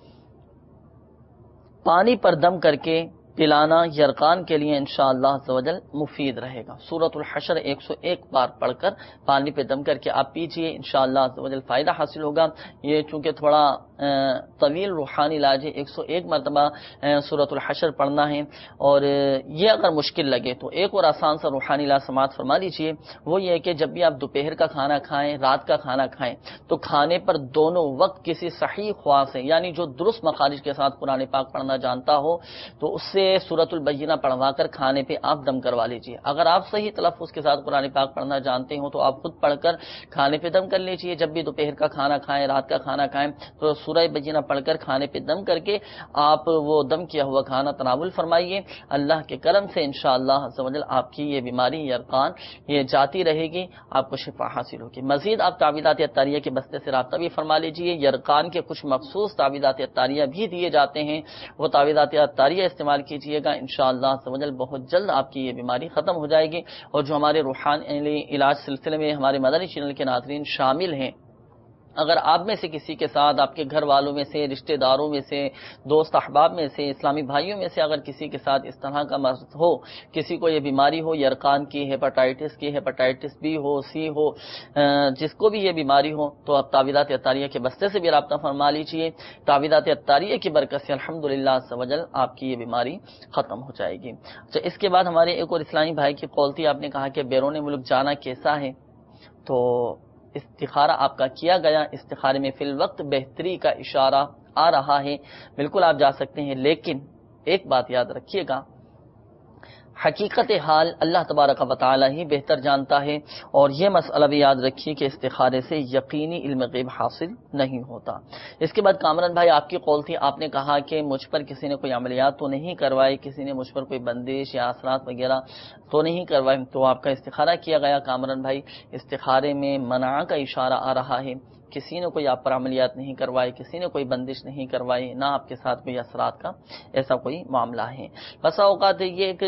پانی پر دم کر کے پلانا یرقان کے لیے انشاءاللہ عز و جل مفید رہے گا. سورۃ الحشر 101 بار پڑھ کر پانی پہ دم کر کے آپ پیجئے، انشاءاللہ عز و جل فائدہ حاصل ہوگا. یہ چونکہ تھوڑا طویل روحانی علاج ہے، 101 مرتبہ سورۃ الحشر پڑھنا ہے، اور یہ اگر مشکل لگے تو ایک اور آسان سا روحانی علاج سماعت فرما لیجئے. وہ یہ کہ جب بھی آپ دوپہر کا کھانا کھائیں، رات کا کھانا کھائیں، تو کھانے پر دونوں وقت کسی صحیح خواہ سے، یعنی جو درست مخارج کے ساتھ قرآن پاک پڑھنا جانتا ہو، تو اس سے سورۃ البینہ پڑھوا کر کھانے پہ آپ دم کروا لیجئے. اگر آپ صحیح تلفظ کے ساتھ قرآن پاک پڑھنا جانتے ہو تو آپ خود پڑھ کر کھانے پہ دم کر لیجئے. جب بھی دوپہر کا کھانا کھائیں، رات کا کھانا کھائیں، تو سورہ بینہ پڑھ کر کھانے پہ دم کر کے آپ وہ دم کیا ہوا کھانا تناول فرمائیے. اللہ کے کرم سے انشاءاللہ عز و جل آپ کی یہ بیماری یرقان یہ جاتی رہے گی، آپ کو شفا حاصل ہوگی. مزید آپ تعویذات اطاریہ کے بستے سے رابطہ بھی فرما لیجئے. یرقان کے کچھ مخصوص تعویذات اطاریہ بھی دیے جاتے ہیں، وہ تعویذات اطاریہ استعمال کیجئے گا، انشاءاللہ عز و جل بہت جلد آپ کی یہ بیماری ختم ہو جائے گی. اور جو ہمارے روحانی علاج سلسلے میں ہمارے مدنی چینل کے ناظرین شامل ہیں، اگر آپ میں سے کسی کے ساتھ، آپ کے گھر والوں میں سے، رشتہ داروں میں سے، دوست احباب میں سے، اسلامی بھائیوں میں سے اگر کسی کے ساتھ اس طرح کا مرض ہو، کسی کو یہ بیماری ہو، یرقان کی، ہیپاٹائٹس کی، ہیپاٹائٹس بی ہو، سی ہو، جس کو بھی یہ بیماری ہو، تو آپ تعویذات اطاریہ کے بستے سے بھی رابطہ فرما لیجئے. تعویذات اطاریہ کی برکت سے الحمدللہ عز و جل آپ کی یہ بیماری ختم ہو جائے گی. اچھا، اس کے بعد ہمارے ایک اور اسلامی بھائی کی قول تھی، آپ نے کہا کہ بیرون ملک جانا کیسا ہے؟ تو استخارہ آپ کا کیا گیا، استخارے میں فی الوقت بہتری کا اشارہ آ رہا ہے، بالکل آپ جا سکتے ہیں. لیکن ایک بات یاد رکھیے گا، حقیقت حال اللہ تبارک و تعالی ہی بہتر جانتا ہے. اور یہ مسئلہ بھی یاد رکھیے کہ استخارے سے یقینی علم غیب حاصل نہیں ہوتا. اس کے بعد کامران بھائی آپ کی قول تھی، آپ نے کہا کہ مجھ پر کسی نے کوئی عملیات تو نہیں کروائی، کسی نے مجھ پر کوئی بندش یا اثرات وغیرہ تو نہیں کروائی، تو آپ کا استخارہ کیا گیا. کامران بھائی، استخارے میں منع کا اشارہ آ رہا ہے. کسی نے کوئی آپ پر عملیات نہیں کروائی، کسی نے کوئی بندش نہیں کروائی، نہ آپ کے ساتھ کوئی اثرات کا ایسا کوئی معاملہ ہے. بسا اوقات یہ ایک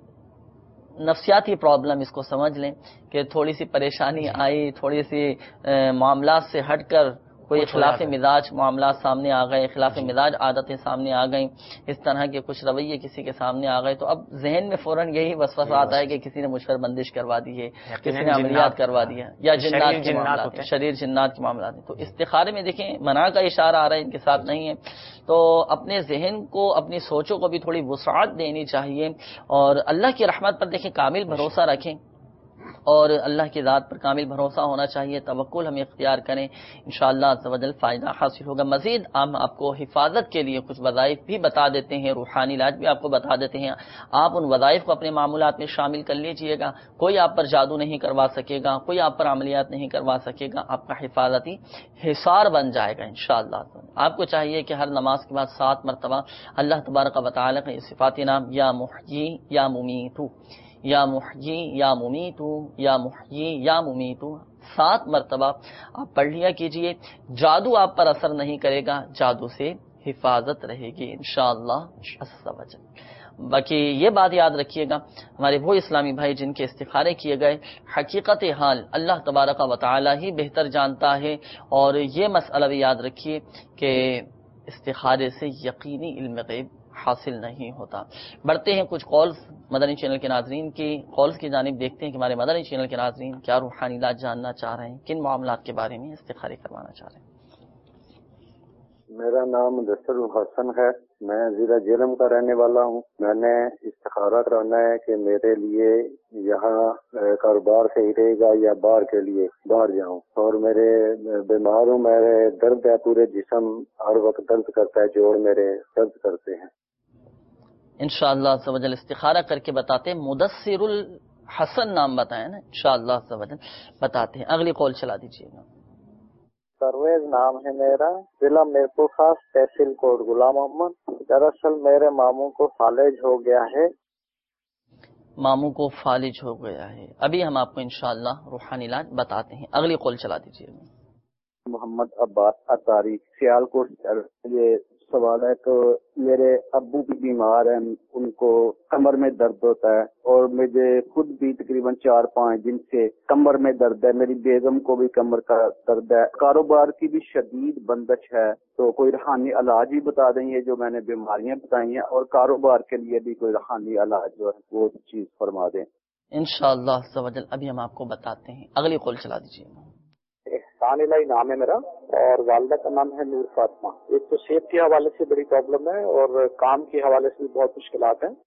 نفسیاتی پرابلم اس کو سمجھ لیں کہ تھوڑی سی پریشانی آئی، تھوڑی سی معاملات سے ہٹ کر کوئی خلاف مزاج معاملات سامنے آ گئے، خلاف مزاج عادتیں سامنے آ گئیں، اس طرح کے کچھ رویے کسی کے سامنے آ گئے، تو اب ذہن میں فوراً یہی وسوسہ آتا ہے کہ کسی نے مجھ پر بندش کروا دی ہے، کسی نے عملیات کروا دی ہے، یا جنات کے معاملات ہیں، شریر جنات کے معاملات ہیں. تو استخارے میں دیکھیں منع کا اشارہ آ رہا ہے، ان کے ساتھ نہیں ہے. تو اپنے ذہن کو، اپنی سوچوں کو بھی تھوڑی وسعت دینی چاہیے، اور اللہ کی رحمت پر دیکھیں کامل بھروسہ رکھیں، اور اللہ کی ذات پر کامل بھروسہ ہونا چاہیے، توکل ہم اختیار کریں، انشاءاللہ عز و جل فائدہ حاصل ہوگا. مزید ہم آپ کو حفاظت کے لیے کچھ وظائف بھی بتا دیتے ہیں، روحانی علاج بھی آپ کو بتا دیتے ہیں. آپ ان وظائف کو اپنے معمولات میں شامل کر لیجئے گا. کوئی آپ پر جادو نہیں کروا سکے گا، کوئی آپ پر عملیات نہیں کروا سکے گا، آپ کا حفاظتی حصار بن جائے گا انشاءاللہ. آپ کو چاہیے کہ ہر نماز کے بعد 7 مرتبہ اللہ تبارک و تعالی کا صفات نام یا محیی یا ممیت، یا محیی یا ممیت، یا محیی یا ممیت 7 مرتبہ آپ پڑھ لیا کیجئے. جادو آپ پر اثر نہیں کرے گا، جادو سے حفاظت رہے گی انشاءاللہ عز و جل۔ باقی یہ بات یاد رکھیے گا، ہمارے وہ اسلامی بھائی جن کے استخارے کیے گئے، حقیقت حال اللہ تبارک و تعالی ہی بہتر جانتا ہے، اور یہ مسئلہ بھی یاد رکھیے کہ استخارے سے یقینی علم غیب حاصل نہیں ہوتا۔ بڑھتے ہیں کچھ کالز مدنی چینل کے ناظرین کی کالز کی جانب، دیکھتے ہیں کہ ہمارے مدنی چینل کے ناظرین کیا روحانی علاج جاننا چاہ رہے ہیں، کن معاملات کے بارے میں استخارے کروانا چاہ رہے ہیں۔ میرا نام مدثر الحسن ہے، میں ضلع جہلم کا رہنے والا ہوں۔ میں نے استخارہ کرانا ہے کہ میرے لیے یہاں کاروبار صحیح رہے گا یا باہر کے لیے باہر جاؤں، اور میرے بیمار ہوں، میرے درد ہے، پورے جسم ہر وقت درد کرتا ہے، جوڑ میرے درد کرتے ہیں۔ انشاءاللہ عز و جل استخارہ کر کے بتاتے ہیں۔ مدثر الحسن نام بتائیں نا، انشاءاللہ عز و جل بتاتے ہیں۔ اگلی کال چلا دیجیے گا۔ پرویز نام ہے میرا، ضلع میرپور خاص، تحصیل کوٹ غلام محمد۔ دراصل میرے ماموں کو فالج ہو گیا ہے۔ ماموں کو فالج ہو گیا ہے، ابھی ہم آپ کو انشاءاللہ روحانی علاج بتاتے ہیں۔ اگلی کال چلا دیجیے گا۔ محمد عباس اطاری، سیالکوٹ۔ یہ سوال ہے تو میرے ابو بھی بیمار ہیں، ان کو کمر میں درد ہوتا ہے، اور مجھے خود بھی تقریباً 4-5 دن سے کمر میں درد ہے، میری بیگم کو بھی کمر کا درد ہے، کاروبار کی بھی شدید بندش ہے، تو کوئی روحانی علاج ہی بتا دیں یہ جو میں نے بیماریاں بتائی ہیں، اور کاروبار کے لیے بھی کوئی روحانی علاج جو ہے وہ چیز فرما دیں انشاءاللہ عز و جل۔ ابھی ہم آپ کو بتاتے ہیں، اگلی کال چلا دیجیے گا۔ احسان الہی نام ہے میرا، اور والدہ کا نام ہے نور فاطمہ۔ ایک تو صحت کے حوالے سے بڑی پرابلم ہے، اور کام کے حوالے سے بھی بہت مشکلات ہیں۔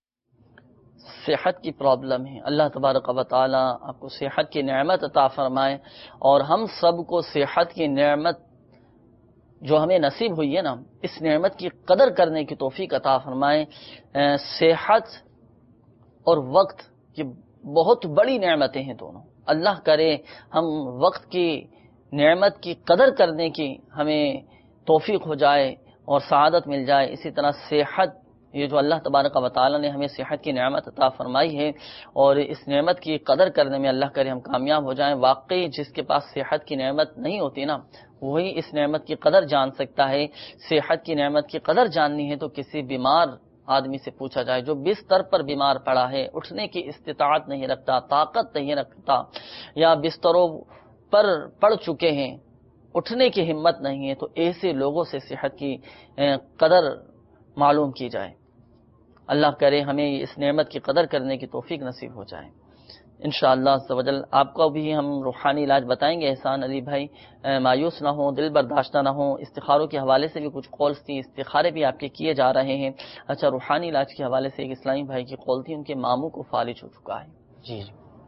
صحت کی پرابلم ہے، اللہ تبارک و تعالی آپ کو صحت کی نعمت عطا فرمائے، اور ہم سب کو صحت کی نعمت جو ہمیں نصیب ہوئی ہے نا، اس نعمت کی قدر کرنے کی توفیق عطا فرمائے۔ صحت اور وقت کی بہت بڑی نعمتیں ہیں دونوں، اللہ کرے ہم وقت کی نعمت کی قدر کرنے کی ہمیں توفیق ہو جائے اور سعادت مل جائے۔ اسی طرح صحت، یہ جو اللہ تبارک و تعالی نے ہمیں صحت کی نعمت عطا فرمائی ہے، اور اس نعمت کی قدر کرنے میں اللہ کرے ہم کامیاب ہو جائیں۔ واقعی جس کے پاس صحت کی نعمت نہیں ہوتی نا، وہی اس نعمت کی قدر جان سکتا ہے۔ صحت کی نعمت کی قدر جاننی ہے تو کسی بیمار آدمی سے پوچھا جائے جو بستر پر بیمار پڑا ہے، اٹھنے کی استطاعت نہیں رکھتا، طاقت نہیں رکھتا، یا بستروں پر پڑ چکے ہیں، اٹھنے کی ہمت نہیں ہے، تو ایسے لوگوں سے صحت کی قدر معلوم کی جائے۔ اللہ کرے ہمیں اس نعمت کی قدر کرنے کی توفیق نصیب ہو جائے انشاءاللہ عز و جل۔ آپ کو بھی ہم روحانی علاج بتائیں گے۔ احسان علی بھائی مایوس نہ ہوں، دل برداشتہ نہ ہوں۔ استخاروں کے حوالے سے بھی کچھ کالز تھی، استخارے بھی آپ کے کیے جا رہے ہیں۔ اچھا، روحانی علاج کے حوالے سے ایک اسلامی بھائی کی کال تھی، ان کے ماموں کو فالج ہو چکا ہے۔ جی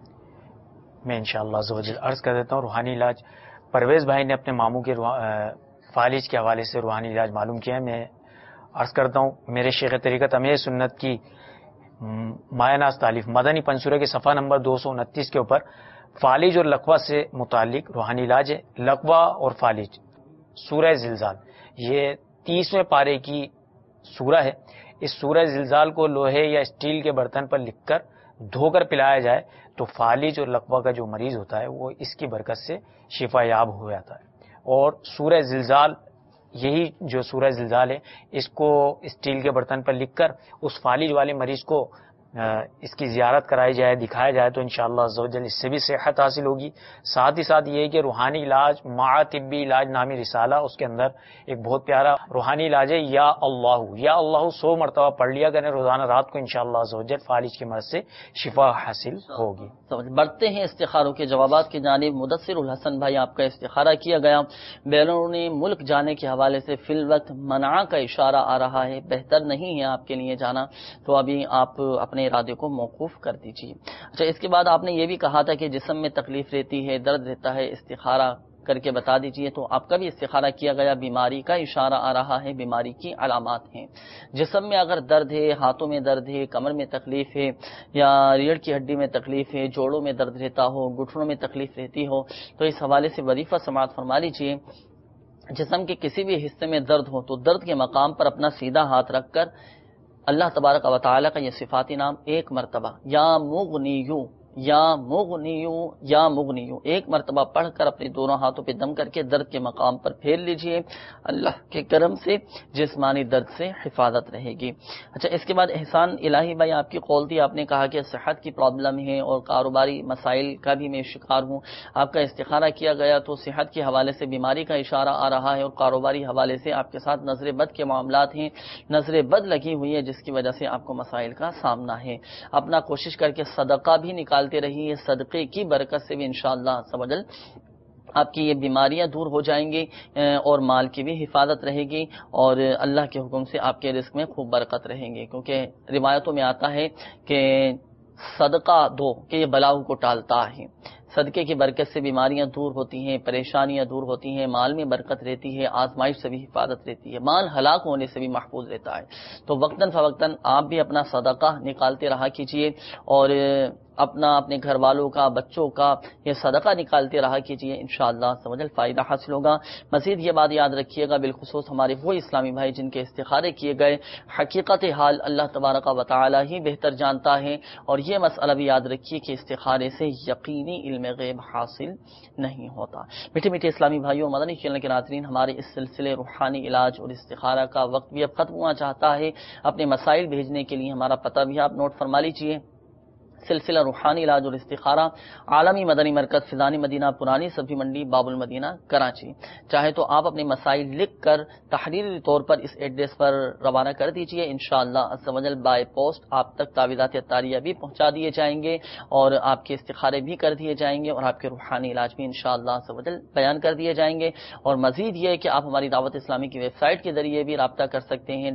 میں انشاءاللہ عز و جل عرض کر دیتا ہوں روحانی علاج۔ پرویز بھائی نے اپنے ماموں کے فالج کے حوالے سے روحانی علاج معلوم کیا ہے۔ میں عرض کرتا ہوں، میرے شیخ طریقت امیر سنت کی مایہ ناز تالیف مدنی پنصورہ کے صفحہ نمبر 229 کے اوپر فالج اور لقوہ سے متعلق روحانی علاج ہے۔ لقوہ اور فالج، سورہ زلزال، یہ 30ویں پارے کی سورہ ہے۔ اس سورہ زلزال کو لوہے یا اسٹیل کے برتن پر لکھ کر دھو کر پلایا جائے تو فالج اور لقوہ کا جو مریض ہوتا ہے وہ اس کی برکت سے شفا یاب ہو جاتا ہے۔ اور سورہ زلزال، یہی جو سورہ زلزال ہے، اس کو اسٹیل کے برتن پر لکھ کر اس فالج والے مریض کو اس کی زیارت کرائی جائے، دکھایا جائے تو انشاءاللہ عز و جل اس سے بھی صحت حاصل ہوگی۔ ساتھ ہی ساتھ یہ کہ روحانی علاج مع طبی علاج نامی رسالہ، اس کے اندر ایک بہت پیارا روحانی علاج ہے، یا اللہ 100 مرتبہ پڑھ لیا کریں روزانہ رات کو، انشاءاللہ عز و جل فالج کی مرض سے شفا حاصل ہوگی۔ بڑھتے ہیں استخاروں کے جوابات کی جانب۔ مدثر الحسن بھائی، آپ کا استخارہ کیا گیا، بیرونی ملک جانے کے حوالے سے فی الوقت منع کا اشارہ آ رہا ہے، بہتر نہیں ہے آپ کے لیے جانا، تو ابھی آپ اپنے ارادے کو موقوف کر دیجیے۔ اچھا، اس کے بعد آپ نے یہ بھی کہا تھا کہ جسم میں تکلیف رہتی ہے، درد رہتا ہے، استخارہ کر کے بتا دیجیے، تو آپ کا بھی استخارہ کیا گیا، بیماری کا اشارہ آ رہا ہے، بیماری کی علامات ہیں۔ جسم میں اگر درد ہے، ہاتھوں میں درد ہے، کمر میں تکلیف ہے، یا ریڑھ کی ہڈی میں تکلیف ہے، جوڑوں میں درد رہتا ہو، گھٹنوں میں تکلیف رہتی ہو، تو اس حوالے سے وظیفہ سماعت فرما لیجیے۔ جسم کے کسی بھی حصے میں درد ہو تو درد کے مقام پر اپنا سیدھا ہاتھ رکھ کر اللہ تبارک و تعالی کا یہ صفاتی نام ایک مرتبہ یا مغنیو یا مغنیو یا مغنیو، ایک مرتبہ پڑھ کر اپنے دونوں ہاتھوں پہ دم کر کے درد کے مقام پر پھیر لیجئے، اللہ کے کرم سے جسمانی درد سے حفاظت رہے گی۔ اچھا، اس کے بعد احسان الہی بھائی، آپ کی قول تھی، آپ نے کہا کہ صحت کی پرابلم ہے اور کاروباری مسائل کا بھی میں شکار ہوں، آپ کا استخارہ کیا گیا تو صحت کے حوالے سے بیماری کا اشارہ آ رہا ہے اور کاروباری حوالے سے آپ کے ساتھ نظر بد کے معاملات ہیں، نظر بد لگی ہوئی ہے جس کی وجہ سے آپ کو مسائل کا سامنا ہے۔ اپنا کوشش کر کے صدقہ بھی نکالتے رہیے، صدقے کی برکت سے بھی انشاءاللہ عز و جل آپ کی یہ بیماریاں دور ہو جائیں گی اور مال کی بھی حفاظت رہے گی اور اللہ کے حکم سے آپ کے رزق میں خوب برکت رہیں گی، کیونکہ روایتوں میں آتا ہے کہ صدقہ دو کہ یہ بلاؤں کو ٹالتا ہے۔ صدقے کی برکت سے بیماریاں دور ہوتی ہیں، پریشانیاں دور ہوتی ہیں، مال میں برکت رہتی ہے، آزمائش سے بھی حفاظت رہتی ہے، مال ہلاک ہونے سے بھی محفوظ رہتا ہے۔ تو وقتاً فوقتاً آپ بھی اپنا صدقہ نکالتے رہا کیجئے اور اپنے گھر والوں کا، بچوں کا یہ صدقہ نکالتے رہا کیجئے، انشاءاللہ سمجھ فائدہ حاصل ہوگا۔ مزید یہ بات یاد رکھیے گا، بالخصوص ہمارے وہ اسلامی بھائی جن کے استخارے کیے گئے، حقیقت حال اللہ تبارک و تعالی ہی بہتر جانتا ہے، اور یہ مسئلہ بھی یاد رکھیے کہ استخارے سے یقینی علم غیب حاصل نہیں ہوتا۔ میٹھے میٹھے اسلامی بھائیوں، مدنی چینل کے ناظرین، ہمارے اس سلسلے روحانی علاج اور استخارہ کا وقت بھی اب ختم ہوا چاہتا ہے۔ اپنے مسائل بھیجنے کے لیے ہمارا پتہ بھی آپ نوٹ فرما لیجیے۔ سلسلہ روحانی علاج اور استخارہ، عالمی مدنی مرکز فضانی مدینہ، پرانی سبزی منڈی، باب المدینہ، کراچی۔ چاہے تو آپ اپنے مسائل لکھ کر تحریری طور پر اس ایڈریس پر روانہ کر دیجئے، انشاءاللہ عز و جل بائی پوسٹ آپ تک تعویذات اطاریہ بھی پہنچا دیے جائیں گے اور آپ کے استخارے بھی کر دیے جائیں گے اور آپ کے روحانی علاج بھی انشاءاللہ عز و جل بیان کر دیے جائیں گے۔ اور مزید یہ کہ آپ ہماری دعوت اسلامی کی ویب سائٹ کے ذریعے بھی رابطہ کر سکتے ہیں،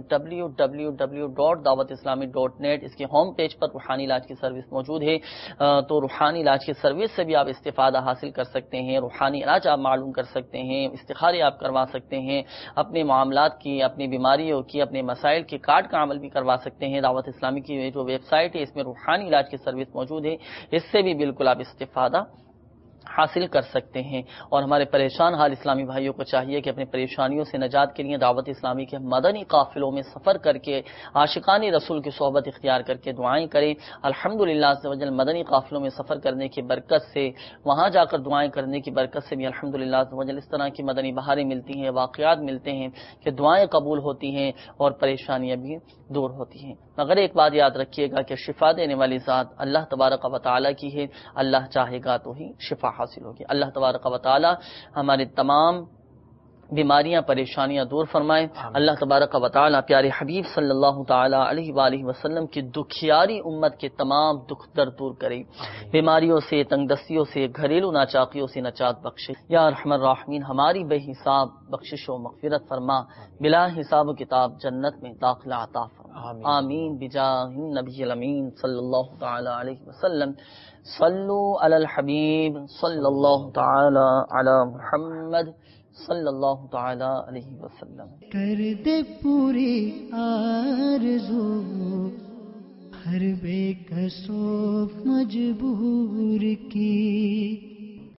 www.dawatislami.net، اس کے ہوم پیج پر روحانی علاج کی سروس موجود ہے، تو روحانی علاج کی سروس سے بھی آپ استفادہ حاصل کر سکتے ہیں، روحانی علاج آپ معلوم کر سکتے ہیں، استخارے آپ کروا سکتے ہیں، اپنے معاملات کی، اپنی بیماریوں کی، اپنے مسائل کے کارڈ کا عمل بھی کروا سکتے ہیں۔ دعوت اسلامی کی جو ویب سائٹ ہے اس میں روحانی علاج کی سروس موجود ہے، اس سے بھی بالکل آپ استفادہ حاصل کر سکتے ہیں۔ اور ہمارے پریشان حال اسلامی بھائیوں کو چاہیے کہ اپنے پریشانیوں سے نجات کے لیے دعوت اسلامی کے مدنی قافلوں میں سفر کر کے عاشقان رسول کی صحبت اختیار کر کے دعائیں کریں۔ الحمدللہ عز و جل مدنی قافلوں میں سفر کرنے کی برکت سے، وہاں جا کر دعائیں کرنے کی برکت سے بھی الحمدللہ عز و جل اس طرح کی مدنی بہاریں ملتی ہیں، واقعات ملتے ہیں کہ دعائیں قبول ہوتی ہیں اور پریشانیاں بھی دور ہوتی ہیں۔ مگر ایک بات یاد رکھیے گا کہ شفا دینے والی ذات اللہ تبارک و تعالی کی ہے، اللہ چاہے گا تو ہی شفا حاصل ہوگی۔ اللہ تبارک و تعالی ہمارے تمام بیماریاں، پریشانیاں دور فرمائے۔ اللہ تبارک و تعالی پیارے حبیب صلی اللہ تعالی علیہ وآلہ وسلم کی دکھیاری امت کے تمام دکھ درد دور کرے، بیماریوں سے، تنگ دستیوں سے، گھریلو ناچاقیوں سے نجات بخشے۔ یا ارحم الراحمین، ہماری بے حساب بخشش و مغفرت فرما، بلا حساب و کتاب جنت میں داخلہ عطا فرما، آمین بجاہ النبی الامین صلی اللہ تعالی علیہ وسلم۔ صلو علی الحبیب صلی اللہ تعالی علی محمد صلی اللہ تعالی علیہ وسلم۔ کر دے پوری آرزو ہر بے کس و مجبور کی،